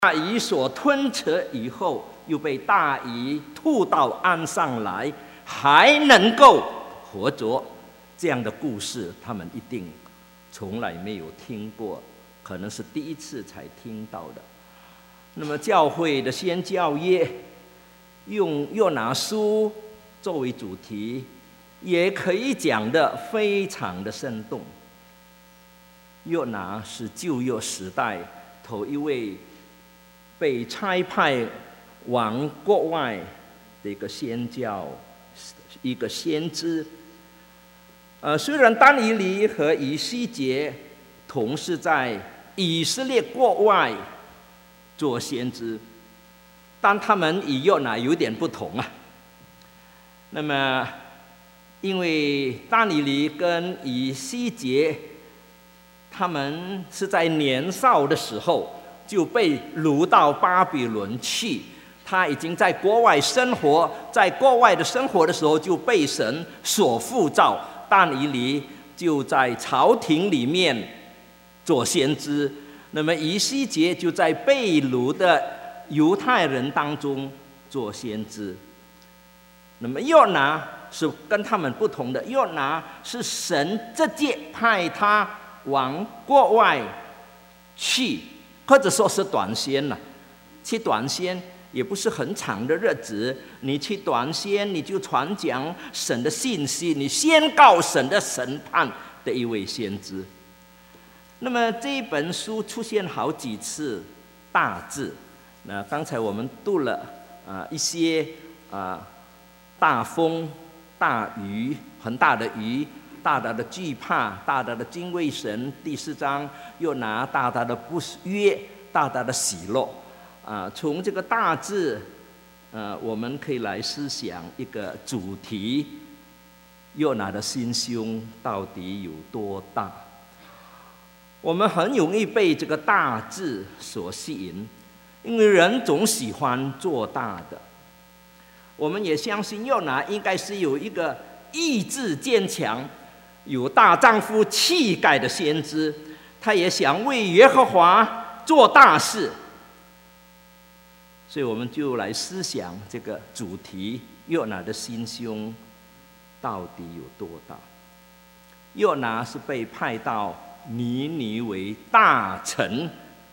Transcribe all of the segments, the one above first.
大鱼所吞吃以后，又被大鱼吐到岸上来，还能够活着，这样的故事，他们一定从来没有听过，可能是第一次才听到的。那么教会的宣教业用约拿书作为主题，也可以讲得非常的生动。约拿是旧约时代头一位被差派往国外的一个宣教，一个先知。虽然但以理和以西结同是在以色列国外做先知，但他们与约拿有点不同啊。那么，因为但以理跟以西结，他们是在年少的时候就被掳到巴比伦去，他已经在国外生活，在国外的生活的时候就被神所呼召，但以理就在朝廷里面做先知，那么以西结就在被掳的犹太人当中做先知。那么约拿是跟他们不同的，约拿是神直接派他往国外去，或者说是短宣了。去短宣也不是很长的日子，你去短宣，你就传讲神的信息，你宣告神的审判的一位先知。那么这一本书出现好几次大字，那刚才我们读了一些大风、大鱼、很大的鱼、大大的惧怕、大大的敬畏神。第4章又拿大大的不约、大大的喜乐。从这个大字，我们可以来思想一个主题：约拿的心胸到底有多大？我们很容易被这个大字所吸引，因为人总喜欢做大的。我们也相信约拿应该是有一个意志坚强、有大丈夫气概的先知，他也想为耶和华做大事。所以我们就来思想这个主题：约拿的心胸到底有多大？约拿是被派到尼尼微大城，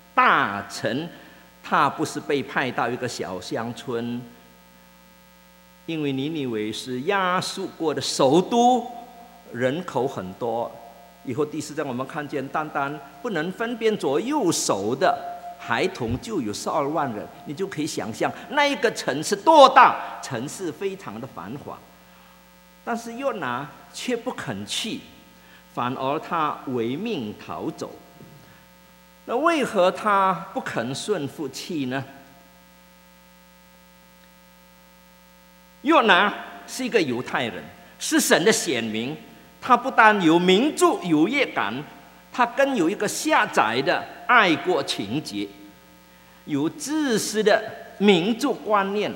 他不是被派到一个小乡村，因为尼尼微是亚述国的首都，人口很多。以后第4章我们看见，单单不能分辨左右手的孩童就有12万人，你就可以想象那一个城市多大，城市非常的繁华。但是约拿却不肯去，反而他违命逃走。那为何他不肯顺服去呢？约拿是一个犹太人，是神的选民。他不但有民族优越感，他更有一个狭窄的爱国情结，有自私的民族观念。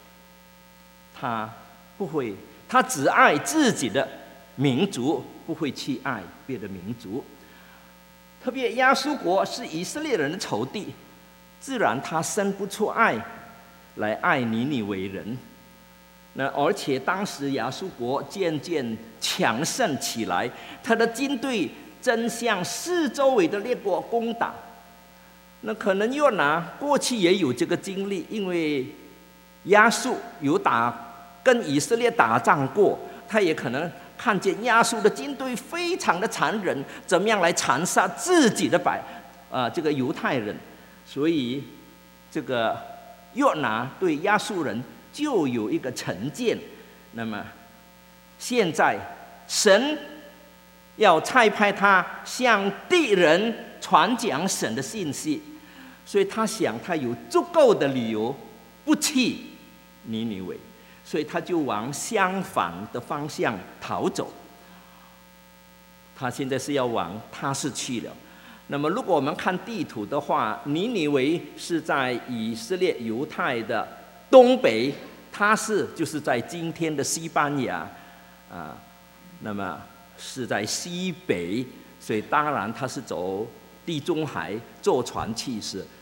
他只爱自己的民族，不会去爱别的民族。特别亚述国是以色列人的仇敌，自然他生不出爱来爱尼尼微人。那而且当时亚述国渐渐强盛起来，他的军队正向四周围的列国攻打。那可能约拿过去也有这个经历，因为亚述有跟以色列打仗过，他也可能看见亚述的军队非常的残忍，怎么样来残杀自己的这个犹太人。所以这个约拿对亚述人就有一个成见。那么现在神要差派他向敌人传讲神的信息，所以他想他有足够的理由不去尼尼微，所以他就往相反的方向逃走。他现在是要往他是去了。那么如果我们看地图的话，尼尼微是在以色列犹太的东北，他就是在今天的西班牙那么是在西北，所以当然他是走地中海坐船去，是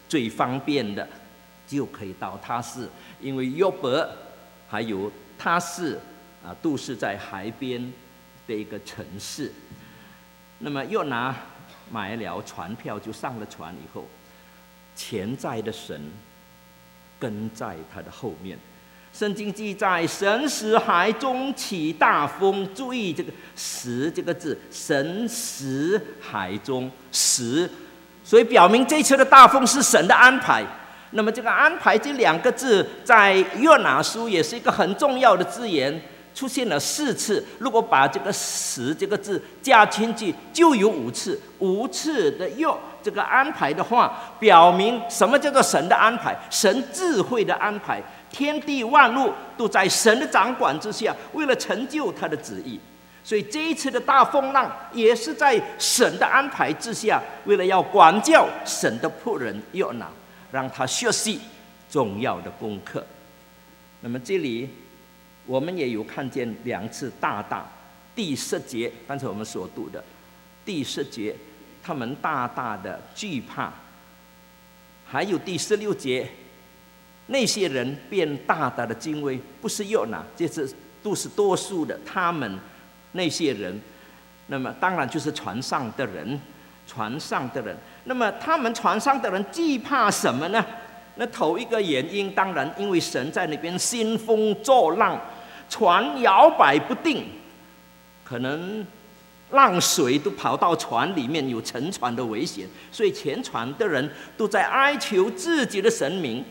最方便的就可以到他市，因为约伯还有他市都是在海边的一个城市。那么约拿买了船票，就上了船以后，潜在的神跟在他的后面。圣经记载，神使海中起大风。注意这个“使”这个字，神使海中使，所以表明这次的大风是神的安排。那么这个安排这两个字，在约拿书也是一个很重要的字眼，出现了4次。如果把这个“使”这个字加进去，就有5次。5次的这个安排的话，表明什么叫做神的安排？神智慧的安排。天地万物都在神的掌管之下，为了成就他的旨意。所以这一次的大风浪也是在神的安排之下，为了要管教神的仆人约拿，让他学习重要的功课。那么这里我们也有看见2次大大。第10节，刚才我们所读的第10节，他们大大的惧怕。还有第16节，那些人便大大的敬畏，不是约拿，这是都是多数的，他们那些人，那么当然就是船上的人。那么他们船上的人惧怕什么呢？那头一个原因，当然因为神在那边兴风作浪，船摇摆不定，可能浪水都跑到船里面，有沉船的危险，所以全船的人都在哀求自己的神明。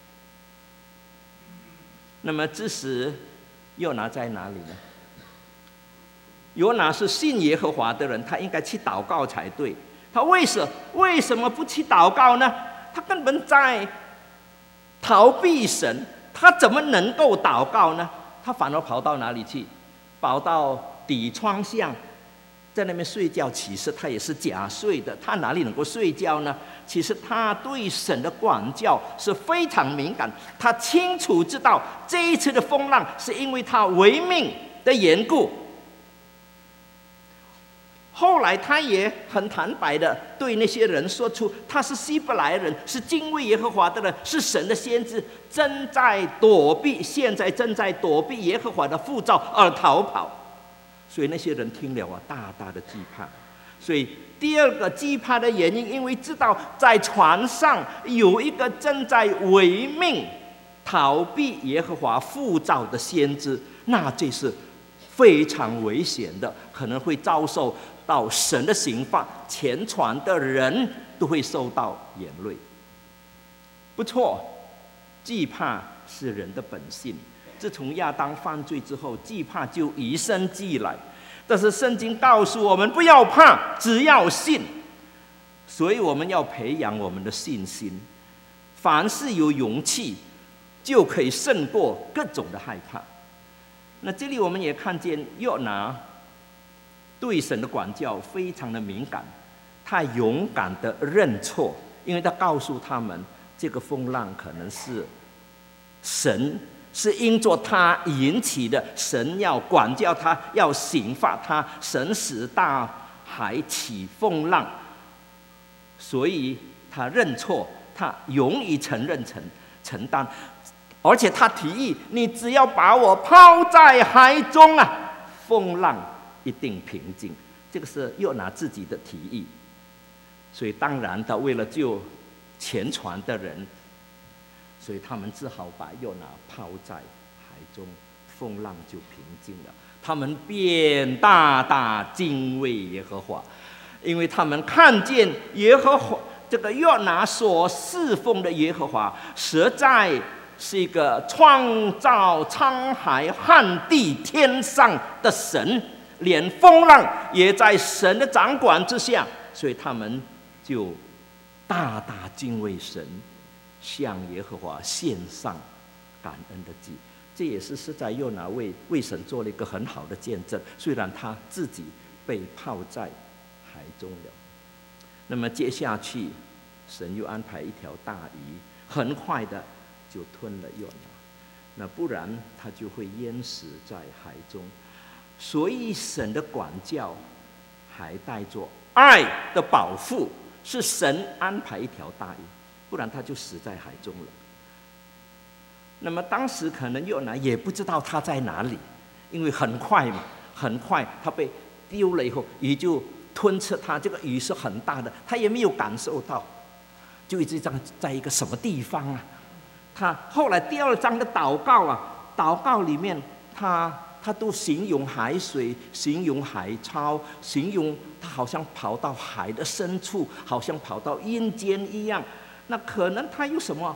那么这时约拿在哪里呢？约拿是信耶和华的人，他应该去祷告才对。他为什么不去祷告呢？他根本在逃避神，他怎么能够祷告呢？他反而跑到哪里去？跑到底窗下，在那边睡觉。其实他也是假睡的，他哪里能够睡觉呢？其实他对神的管教是非常敏感，他清楚知道这一次的风浪是因为他违命的缘故。后来他也很坦白的对那些人说出，他是希伯来人，是敬畏耶和华的人，是神的先知，现在正在躲避耶和华的呼召而逃跑。所以那些人听了大大的惧怕。所以第2个惧怕的原因，因为知道在船上有一个正在违命逃避耶和华呼召的先知，那这是非常危险的，可能会遭受到神的刑罚，全船的人都会受到连累。不错，惧怕是人的本性。自从亚当犯罪之后，惧怕就与生俱来。但是圣经告诉我们，不要怕，只要信。所以我们要培养我们的信心。凡是有勇气，就可以胜过各种的害怕。那这里我们也看见约拿对神的管教非常的敏感，他勇敢的认错，因为他告诉他们，这个风浪可能是神是因着他引起的，神要管教他，要刑罚他，神使大海起风浪，所以他认错，他勇于承认承担，而且他提议，你只要把我抛在海中风浪一定平静。这个是约拿自己的提议。所以当然他为了救全船的人，所以他们只好把约拿抛在海中，风浪就平静了。他们便大大敬畏耶和华，因为他们看见耶和华这个约拿所侍奉的耶和华，实在是一个创造沧海旱地天上的神，连风浪也在神的掌管之下，所以他们就大大敬畏神，向耶和华献上感恩的祭。这也是实在约拿为神做了一个很好的见证，虽然他自己被泡在海中了。那么接下去神又安排一条大鱼，很快的就吞了约拿，那不然他就会淹死在海中。所以神的管教还带着爱的保护，是神安排一条大鱼。 不然他就死在海中了。那么当时可能约拿也不知道他在哪里，因为很快他被丢了以后，鱼就吞吃他。这个鱼是很大的，他也没有感受到，就一直在一个什么地方啊？他后来第2章的祷告啊，祷告里面他都形容海水，形容海潮，形容他好像跑到海的深处，好像跑到阴间一样。那可能他有什么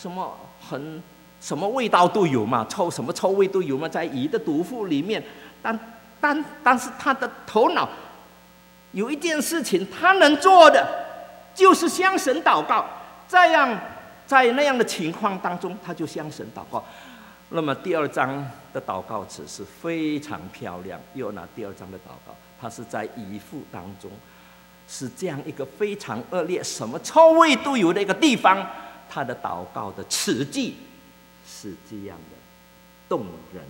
味道都有嘛，什么臭味都有嘛，在鱼的肚腹里面。但是他的头脑有一件事情他能做的，就是向神祷告。这样在那样的情况当中，他就向神祷告。那么第2章的祷告词是非常漂亮，约拿第2章的祷告，他是在鱼腹当中，是这样一个非常恶劣、什么臭味都有的一个地方，他的祷告的词句是这样的动人。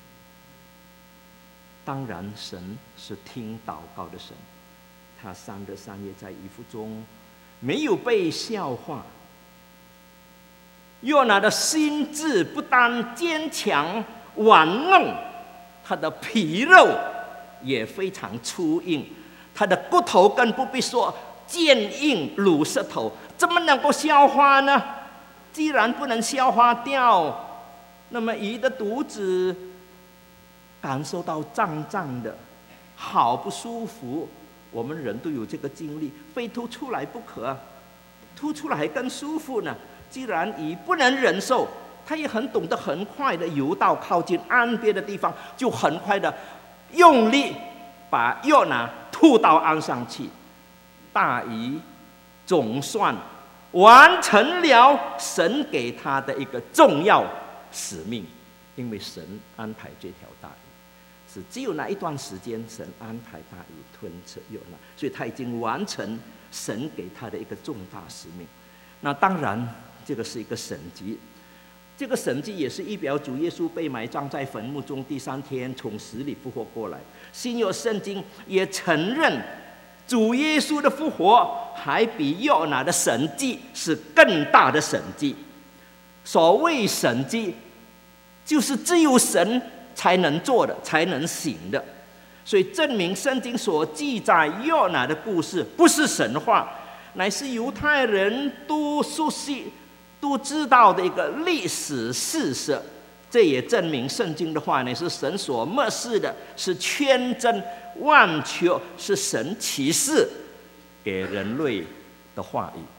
当然，神是听祷告的神，他3日3夜在鱼腹中没有被笑话。约拿的心智不但坚强顽硬，他的皮肉也非常粗硬，他的骨头更不必说，坚硬如石头，怎么能够消化呢？既然不能消化掉，那么鱼的肚子感受到胀胀的，好不舒服。我们人都有这个经历，非吐出来不可，吐出来还更舒服呢。既然鱼不能忍受，他也很懂得很快的游到靠近岸边的地方，就很快的用力把约拿吐到岸上去。大鱼总算完成了神给他的一个重要使命，因为神安排这条大鱼是只有那一段时间，神安排大鱼吞吃约拿，所以他已经完成神给他的一个重大使命。那当然这个是一个神迹，这个神迹也是预表主耶稣被埋葬在坟墓中，第3天从死里复活过来。新约圣经也承认主耶稣的复活还比约拿的神迹是更大的神迹。所谓神迹，就是只有神才能做的，才能行的。所以证明圣经所记载约拿的故事不是神话，乃是犹太人都熟悉、都知道的一个历史事实。这也证明圣经的话呢，是神所默示的，是全真万确，是神启示给人类的话语。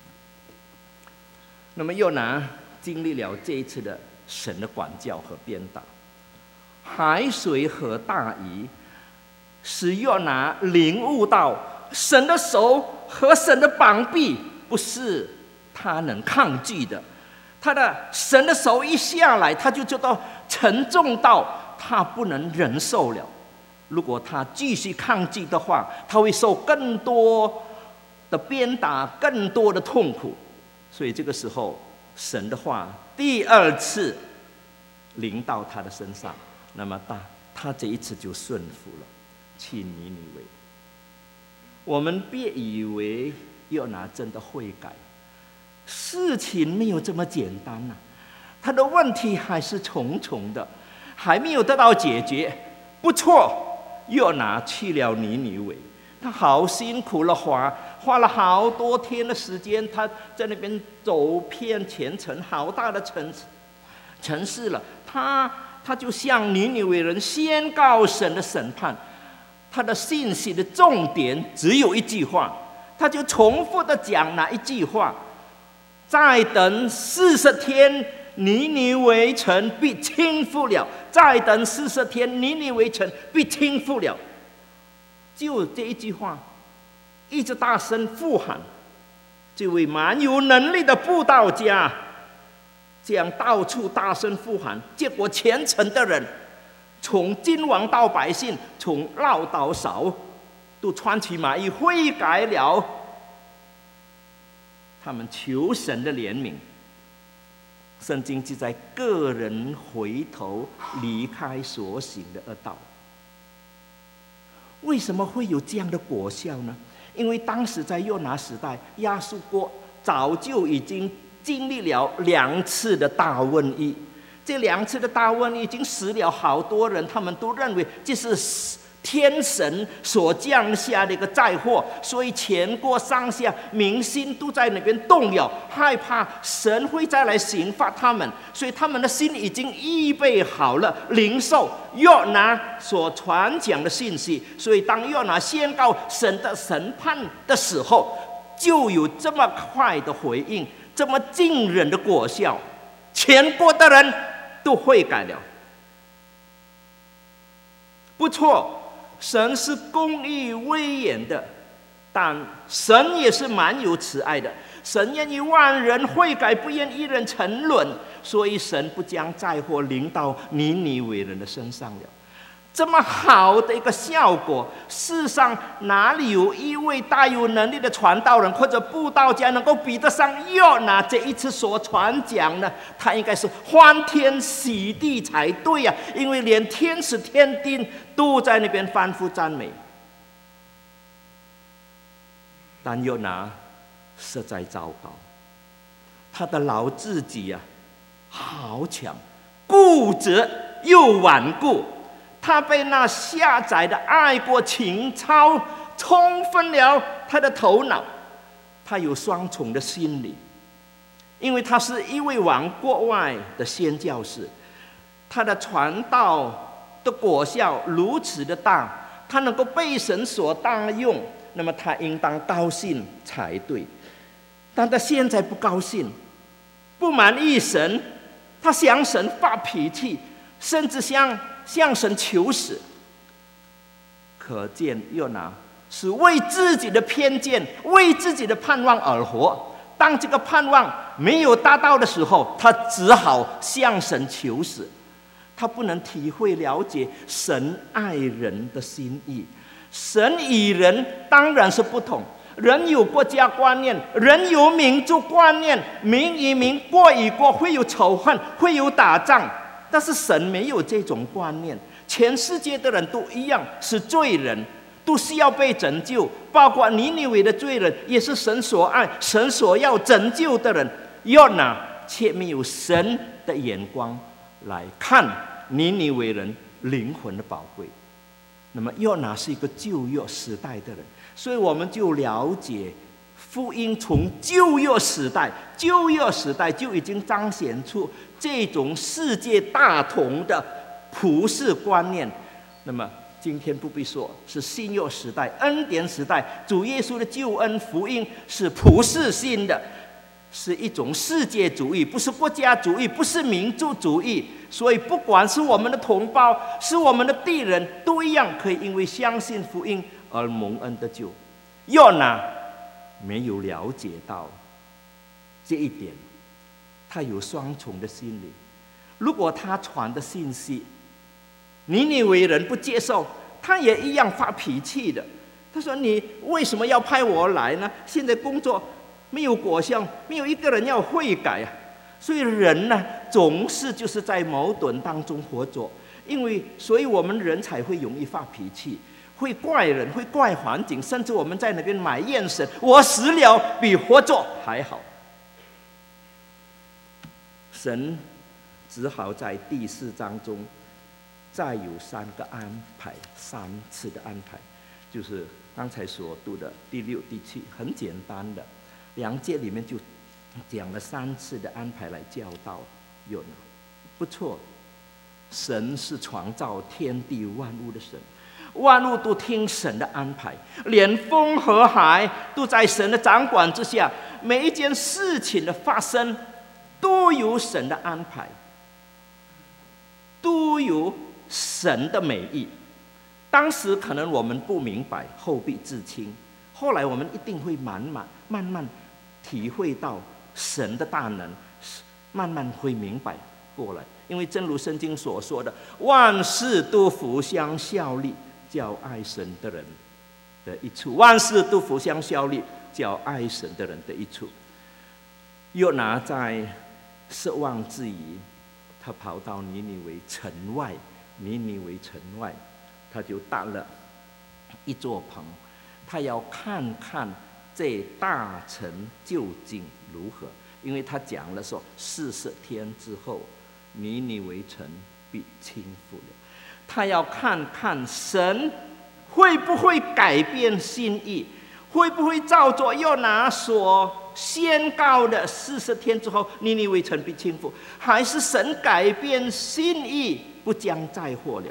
那么约拿经历了这一次的神的管教和鞭打，海水和大鱼使约拿领悟到神的手和神的膀臂不是他能抗拒的。他的神的手一下来，他就觉得沉重到他不能忍受了。如果他继续抗拒的话，他会受更多的鞭打，更多的痛苦。所以这个时候，神的话第2次临到他的身上，那么他这一次就顺服了，去尼尼微。我们别以为约拿真的会改，事情没有这么简单啊，他的问题还是重重的，还没有得到解决。不错，约拿去了尼尼微，他好辛苦了，花了好多天的时间，他在那边走遍全城，好大的城市了。他就向尼尼微人宣告神的审判。他的信息的重点只有一句话，他就重复的讲哪一句话？再等40天，尼尼微城必倾覆了。再等40天，尼尼微城必倾覆了。就这一句话，一直大声呼喊。这位蛮有能力的布道家，这样到处大声呼喊，结果全城的人，从君王到百姓，从老到少，都穿起麻衣悔改了。他们求神的怜悯。圣经记载，个人回头离开所行的恶道。为什么会有这样的果效呢？因为当时在约拿时代，亚述国早就已经经历了2次的大瘟疫，这2次的大瘟疫已经死了好多人，他们都认为这是天神所降下的一个灾祸，所以全国上下民心都在那边动摇，害怕神会再来刑罚他们，所以他们的心已经预备好了领受约拿所传讲的信息。所以当约拿宣告神的审判的时候，就有这么快的回应，这么惊人的果效，全国的人都悔改了。不错，神是公义威严的，但神也是蛮有慈爱的。神愿意万人悔改，不愿一人沉沦，所以神不将灾祸临到尼尼微人的身上了。这么好的一个效果，世上哪里有一位大有能力的传道人或者布道家能够比得上约拿这一次所传讲呢？他应该是欢天喜地才对呀，因为连天使天兵都在那边欢呼赞美。但约拿实在糟糕，他的老自己啊，好强，固执又顽固。他被那下载的爱国情操冲昏了他的头脑，他有双重的心理，因为他是一位往国外的宣教士，他的传道的果效如此的大，他能够被神所当用，那么他应当高兴才对。但他现在不高兴，不满意神，他向神发脾气，甚至向神求死。可见约拿是为自己的偏见，为自己的盼望而活。当这个盼望没有达到的时候，他只好向神求死。他不能体会了解神爱人的心意。神与人当然是不同，人有国家观念，人有民族观念，民与民、国与国会有仇恨，会有打仗。但是神没有这种观念，全世界的人都一样是罪人，都需要被拯救，包括尼尼微的罪人也是神所爱、神所要拯救的人。约拿却没有神的眼光来看尼尼微人灵魂的宝贵。那么约拿是一个旧约时代的人，所以我们就了解福音从旧约时代就已经彰显出这种世界大同的普世观念。那么今天不必说，是新约时代、恩典时代，主耶稣的救恩福音是普世性的，是一种世界主义，不是国家主义，不是民族主义。所以不管是我们的同胞，是我们的敌人，都一样可以因为相信福音而蒙恩得救。约拿没有了解到这一点，他有双重的心理。如果他传的信息尼尼微人不接受，他也一样发脾气的。他说：你为什么要派我来呢？现在工作没有果效，没有一个人要悔改啊！所以人呢，总是就是在矛盾当中活着，所以我们人才会容易发脾气，会怪人，会怪环境，甚至我们在那边埋怨神：我死了比活着还好。神只好在第4章中再有3个安排，3次的安排，就是刚才所读的第6、第7，很简单的2节里面就讲了3次的安排来教导约拿。不错，神是创造天地万物的神，万物都听神的安排，连风和海都在神的掌管之下，每一件事情的发生都有神的安排，都有神的美意。当时可能我们不明白，后必至清，后来我们一定会慢慢体会到神的大能，慢慢会明白过来。因为正如圣经所说的，万事都互相效力，叫爱神的人的益处。万事都互相效力，叫爱神的人的益处。约拿在失望之余，他跑到尼尼微城外，他就搭了一座棚，他要看看这大臣究竟如何？因为他讲了说，40天之后，尼尼微城必倾覆了。他要看看神会不会改变心意，会不会照着约拿所宣告的40天之后，尼尼微城必倾覆，还是神改变心意，不将再祸了？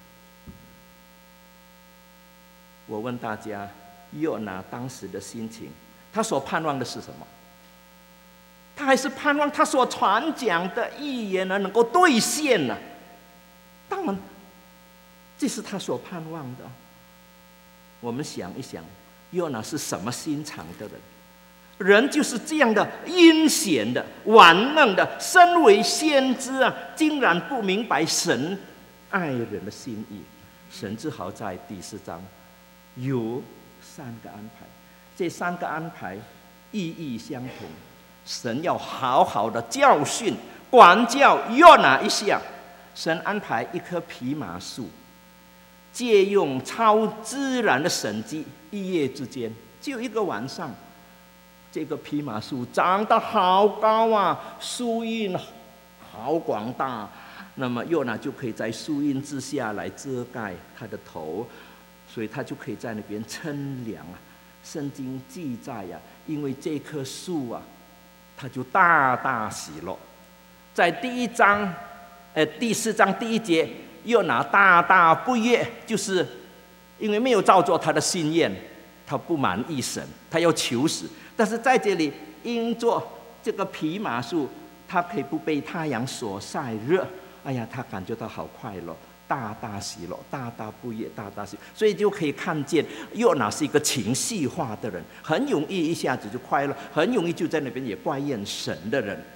我问大家，约拿当时的心情，他所盼望的是什么？他还是盼望他所传讲的预言呢能够兑现呢？当然，这是他所盼望的。我们想一想，约拿是什么心肠的人？人就是这样的阴险的、玩弄的，身为先知啊，竟然不明白神爱人的心意。神只好在第4章有3个安排，这3个安排意义相同。神要好好的教训、管教约拿一下。神安排一棵蓖麻树，借用超自然的神迹，一夜之间，就一个晚上，这个蓖麻树长得好高啊，树荫好广大。那么约拿就可以在树荫之下来遮盖他的头，所以他就可以在那边乘凉啊。圣经记载啊，因为这棵树啊，他就大大喜乐。在第4章第1节，约拿大大不悦，就是因为没有照做他的心愿，他不满意神，他要求死。但是在这里，因着这个蓖麻树，它可以不被太阳所晒热，哎呀，他感觉到好快乐，大大喜乐，大大不悦，大大喜乐。所以就可以看见约拿是一个情绪化的人，很容易一下子就快乐，很容易就在那边也怪怨神的人。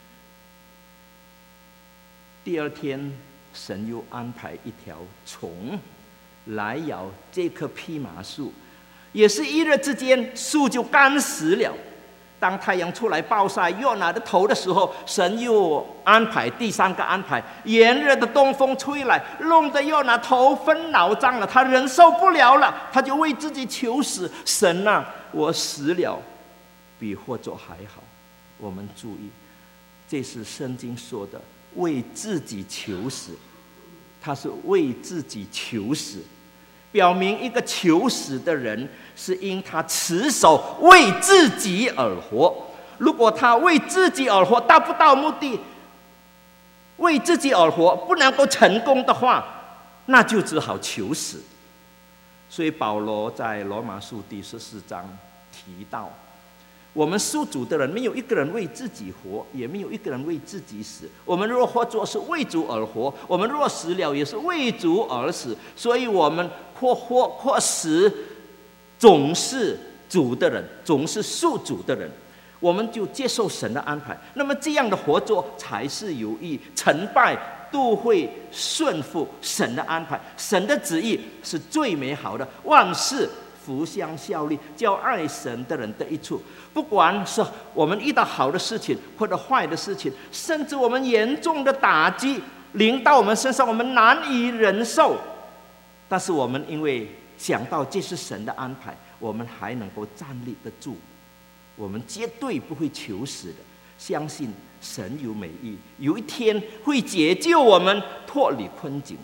第2天，神又安排一条虫来咬这棵蓖麻树，也是一日之间，树就干死了。当太阳出来暴晒约拿的头的时候，神又安排第3个安排，炎热的东风吹来，弄得约拿头昏脑胀了，他忍受不了了，他就为自己求死。神啊，我死了比活着还好。我们注意，这是圣经说的为自己求死，他是为自己求死，表明一个求死的人是因他持守为自己而活。如果他为自己而活达不到目的，为自己而活不能够成功的话，那就只好求死。所以保罗在罗马书第14章提到，我们属主的人没有一个人为自己活，也没有一个人为自己死。我们若活着是为主而活，我们若死了也是为主而死。所以我们或活或死，总是主的人，总是属主的人，我们就接受神的安排。那么这样的活着才是有益，成败都会顺服神的安排。神的旨意是最美好的，万事互相效力，叫爱神的人得益处。不管是我们遇到好的事情或者坏的事情，甚至我们严重的打击临到我们身上，我们难以忍受，但是我们因为想到这是神的安排，我们还能够站立得住。我们绝对不会求死的，相信神有美意，有一天会解救我们脱离困境。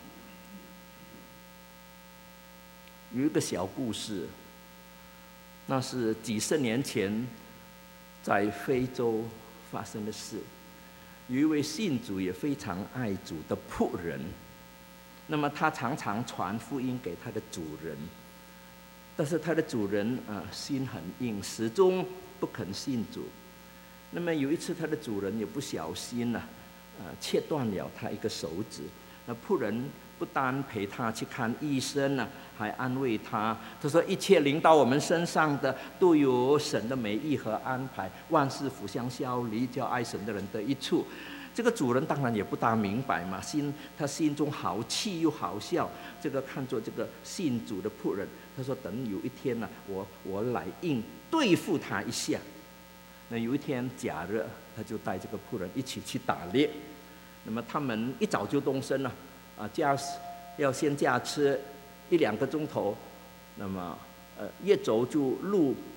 有一个小故事，那是几十年前在非洲发生的事。有一位信主也非常爱主的仆人，那么他常常传福音给他的主人，但是他的主人心很硬，始终不肯信主。那么有一次他的主人也不小心切断了他一个手指，那仆人不单陪他去看医生还安慰他。他说一切临到我们身上的都有神的美意和安排，万事互相效力，叫爱神的人得益处。这个主人当然也不大明白嘛，他心中好气又好笑。这个看作这个信主的仆人，他说等有一天我来对付他一下。那有一天假日，他就带这个仆人一起去打猎。那么他们一早就动身了，要先驾车1-2个钟头，那么越走就路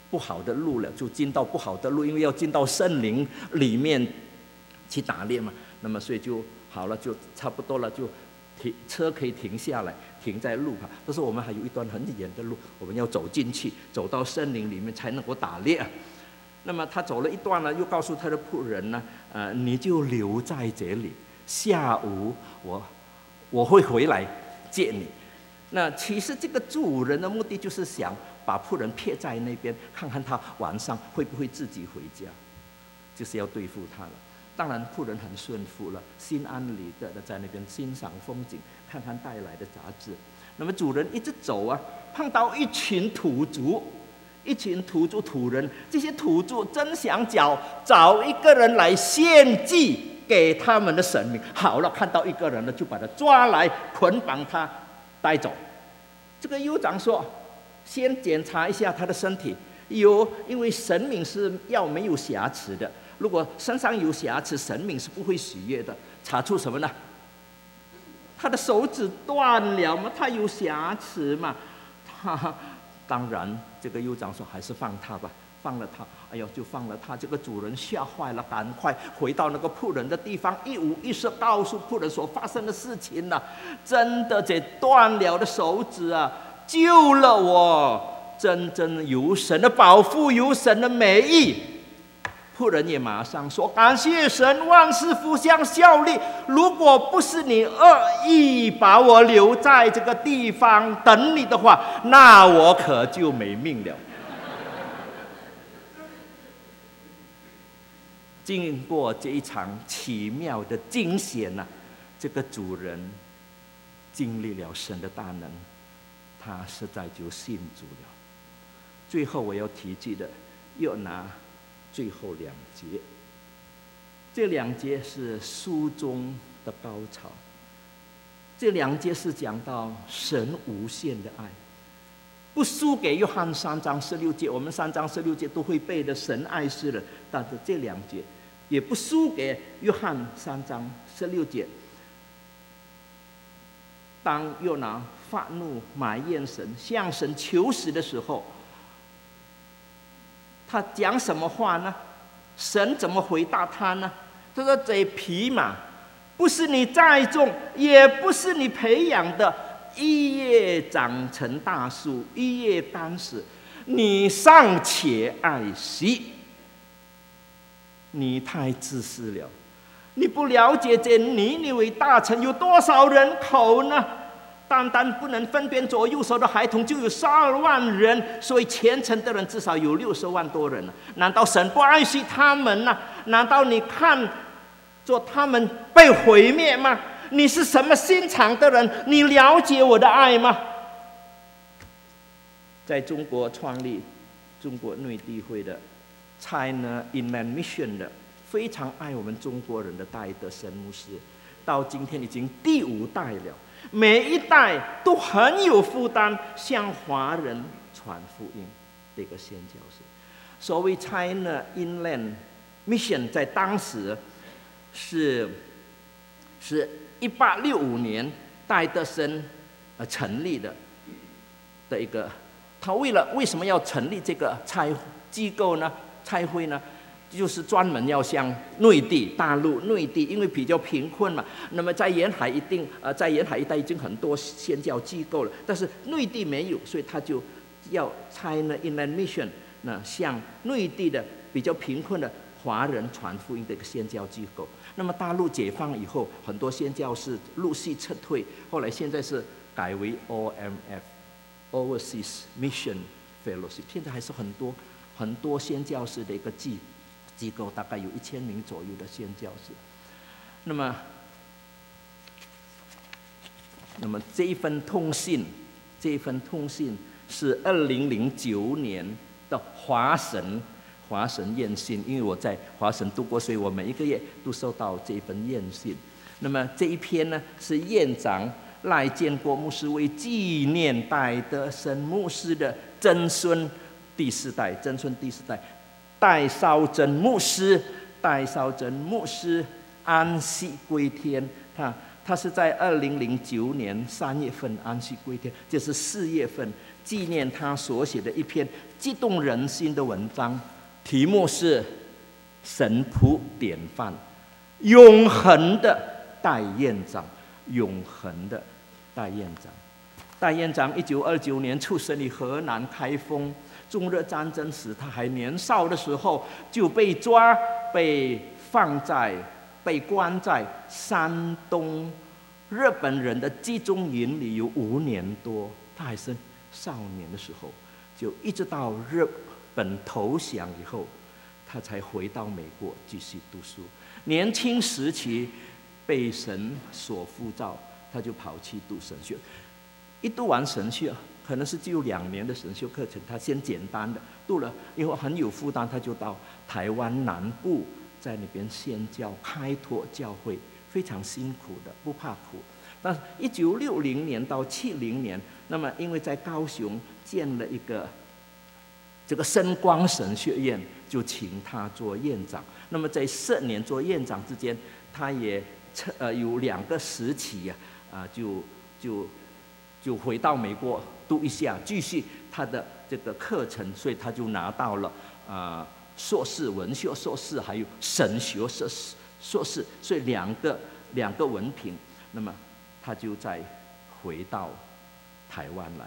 不好的路了，就进到不好的路，因为要进到森林里面去打猎嘛。那么所以就好了，就差不多了，就车可以停下来，停在路旁。但是我们还有一段很远的路，我们要走进去，走到森林里面才能够打猎。那么他走了一段呢，又告诉他的仆人呢，你就留在这里，下午我会回来接你。那其实这个主人的目的就是想把仆人撇在那边，看看他晚上会不会自己回家，就是要对付他了。当然仆人很顺服了，心安理得的在那边欣赏风景，看看带来的杂志。那么主人一直走啊，碰到一群土族，土人，这些土著真想找一个人来献祭给他们的神明。好了，看到一个人了，就把他抓来捆绑他带走。这个酋长说，先检查一下他的身体，因为神明是要没有瑕疵的，如果身上有瑕疵，神明是不会喜悦的。查出什么呢？他的手指断了嘛，他有瑕疵嘛，当然，这个酋长说还是放他吧，放了他。哎呦，就放了他。这个主人吓坏了，赶快回到那个仆人的地方，一五一十告诉仆人所发生的事情了。真的，这断了的手指啊，救了我，真正有神的保护，有神的美意。仆人也马上说：“感谢神，万事互相效力。如果不是你恶意把我留在这个地方等你的话，那我可就没命了。”经过这一场奇妙的惊险啊，这个主人经历了神的大能，他实在就信主了。最后我要提及的，又拿最后2节，这2节是书中的高潮。这2节是讲到神无限的爱，不输给约翰3章16节。我们3章16节都会背的，神爱世人。但是这2节也不输给约翰3章16节。当约拿发怒埋怨神，向神求死的时候，他讲什么话呢？神怎么回答他呢？他说：“这匹马不是你栽种，也不是你培养的，一夜长成大树，一夜干死，你尚且爱惜，你太自私了。你不了解这尼尼微大城有多少人口呢？单单不能分辨左右手的孩童就有12万人，所以虔诚的人至少有60万多人了。难道神不爱惜他们呢？难道你看作他们被毁灭吗？你是什么心肠的人？你了解我的爱吗？”在中国创立中国内地会的 China Inland Mission 的，非常爱我们中国人的戴德森牧师，到今天已经第5代了。每一代都很有负担，向华人传福音。这个宣教士，所谓 China Inland Mission， 在当时是1865年戴德森成立的一个。他为什么要成立这个机构呢？差会呢？就是专门要向内地、大陆内地，因为比较贫困嘛。那么在沿海在沿海一带已经很多宣教机构了，但是内地没有，所以他就要 China Inland Mission， 那向内地的比较贫困的华人传福音的一个宣教机构。那么大陆解放以后，很多宣教士陆续撤退，后来现在是改为 OMF。Overseas Mission Fellowship， 现在还是很多宣教士的一个机构，大概有1000名左右的宣教士。那么这一份通信是2009年的华神宴信，因为我在华神读过，所以我每一个月都收到这一份宴信。那么这一篇呢，是院长赖建国牧师为纪念戴德森牧师的曾孙第4代，戴绍珍牧师安息归天。 他是在2009年3月份安息归天，就是4月份纪念他所写的一篇激动人心的文章，题目是“神仆典范，永恒的戴院长”。永恒的戴院长，戴院长1929年出生于河南开封。中日战争时，他还年少的时候就被抓，被关在山东日本人的集中营里有5年多。他还是少年的时候，就一直到日本投降以后，他才回到美国继续读书。年轻时期被神所呼召，他就跑去读神学。一读完神学，可能是只有2年的神学课程，他先简单的读了，以后很有负担，他就到台湾南部，在那边宣教开拓教会，非常辛苦的，不怕苦。但是1960年到70年，那么因为在高雄建了一个这个深光神学院，就请他做院长。那么在10年做院长之间，他也有2个时期就回到美国读一下，继续他的这个课程，所以他就拿到了硕士，文学硕士，还有神学硕士，所以两个文凭。那么他就再回到台湾来。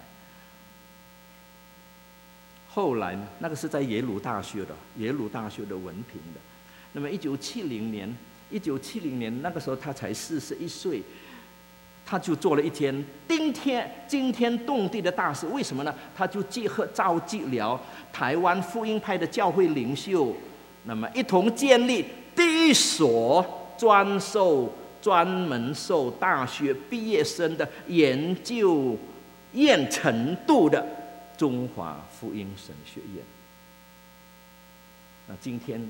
后来呢，那个是在耶鲁大学的文凭的。那么1970年那个时候他才41岁，他就做了一件惊天动地的大事。为什么呢？他就召集了台湾福音派的教会领袖，那么一同建立第一所专门受大学毕业生的研究院程度的中华福音神学院。那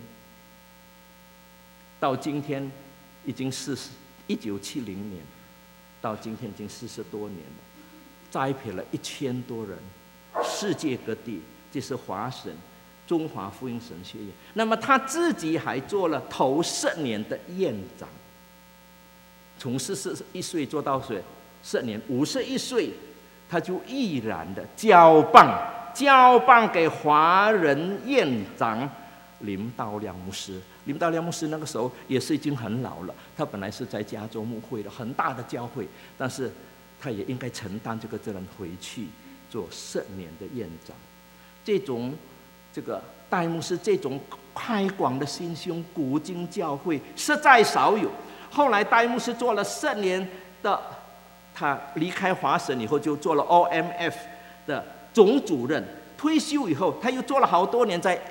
到今天已经1970年，到今天已经40多年了，栽培了1000多人，世界各地，这是华神中华福音神学院。那么他自己还做了头10年的院长，从41岁做到10年，51岁他就毅然的交棒给华人院长林道亮牧师。林道亮牧师那个时候也是已经很老了，他本来是在加州牧会的很大的教会，但是他也应该承担这个责任，回去做10年的院长。这个戴牧师这种开广的心胸，古今教会实在少有。后来戴牧师做了10年的，他离开华神以后就做了 OMF 的总主任。退休以后，他又做了好多年在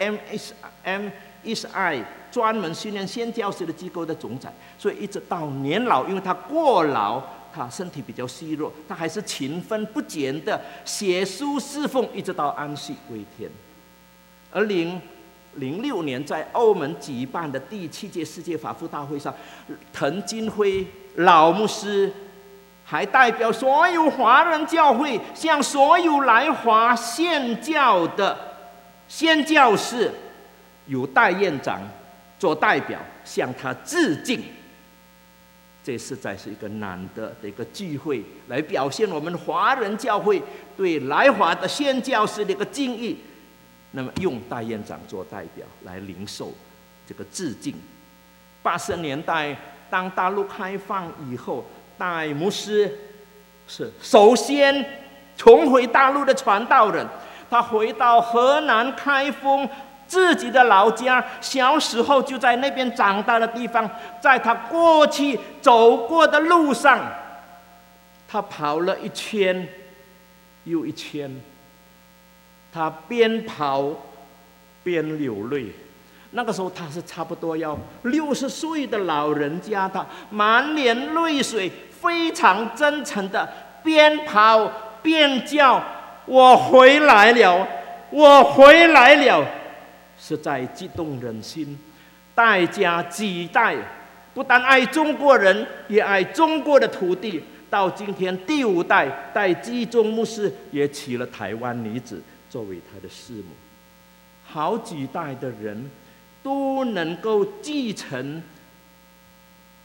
MSI 专门训练宣教士的机构的总裁，所以一直到年老，因为他过劳，他身体比较虚弱，他还是勤奋不减的写书侍奉，一直到安息归天。而2006年在欧盟举办的第7届世界法服大会上，滕金辉老牧师还代表所有华人教会，向所有来华宣教的宣教士，由戴院长做代表向他致敬。这实在是一个难得的一个聚会，来表现我们华人教会对来华的宣教士的一个敬意。那么用戴院长做代表来领受这个致敬。80年代当大陆开放以后，戴牧师是首先重回大陆的传道人。他回到河南开封自己的老家，小时候就在那边长大的地方，在他过去走过的路上，他跑了1圈又1圈，他边跑边流泪。那个时候他是差不多要60岁的老人家，他满脸泪水，非常真诚的边跑边叫：“我回来了，我回来了！”实在激动人心。戴家几代不但爱中国人，也爱中国的土地。到今天第5代戴基宗牧师也娶了台湾女子作为他的师母。好几代的人都能够继承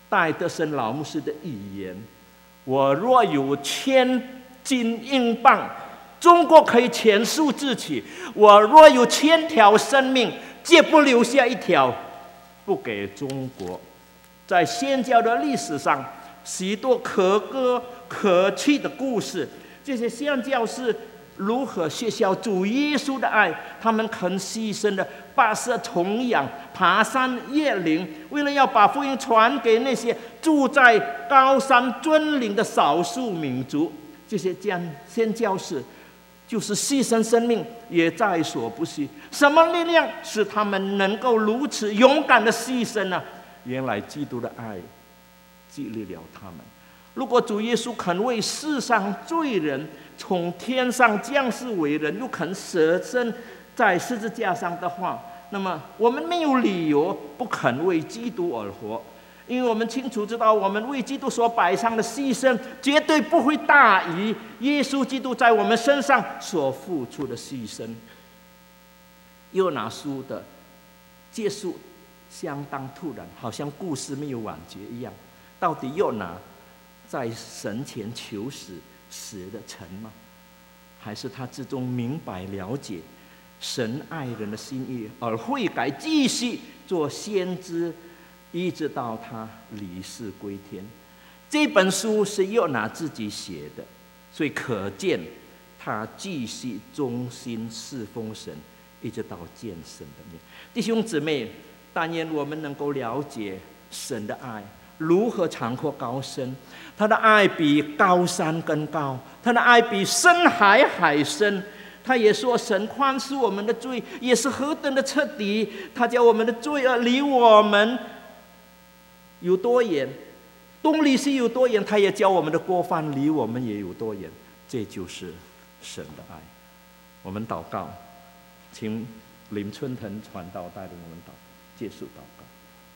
戴德生老牧师的预言：我若有1000金英镑，中国可以全数自取；我若有1000条生命，绝不留下一条不给中国。在宣教的历史上，许多可歌可泣的故事，这些宣教士如何学效主耶稣的爱，他们肯牺牲的跋涉重洋，爬山越岭，为了要把福音传给那些住在高山峻岭的少数民族。这些宣教士就是牺牲生命也在所不惜。什么力量使他们能够如此勇敢的牺牲呢？原来基督的爱激励了他们。如果主耶稣肯为世上罪人从天上降世为人，又肯舍身在十字架上的话，那么我们没有理由不肯为基督而活。因为我们清楚知道，我们为基督所摆上的牺牲绝对不会大于耶稣基督在我们身上所付出的牺牲。约拿书的结束相当突然，好像故事没有完结一样。到底约拿在神前求死，死得成吗？还是他之中明白了解神爱人的心意，而悔改继续做先知，一直到他离世归天？这本书是约拿自己写的，所以可见他继续忠心侍奉神，一直到见神的面。弟兄姊妹，但愿我们能够了解神的爱如何长阔高深，他的爱比高山更高，他的爱比深海还深。他也说，神宽恕我们的罪也是何等的彻底，他叫我们的罪恶离我们有多远，东离西有多远，他也叫我们的过犯离我们也有多远。这就是神的爱。我们祷告，请林春腾传道带领我们结束祷告。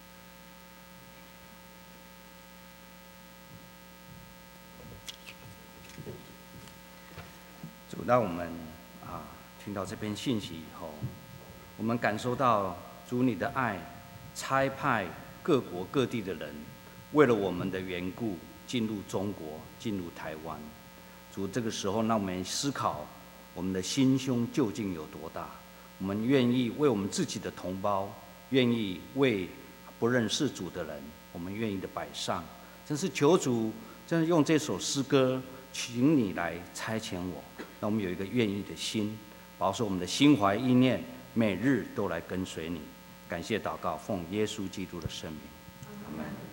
主，当我们听到这篇信息以后，我们感受到主你的爱，差派各国各地的人，为了我们的缘故进入中国，进入台湾。主，这个时候让我们思考我们的心胸究竟有多大。我们愿意为我们自己的同胞，愿意为不认识主的人，我们愿意的摆上。真是求主，真是用这首诗歌，请你来差遣我，让我们有一个愿意的心，保守我们的心怀意念，每日都来跟随你。感谢祷告，奉耶稣基督的圣名，阿们。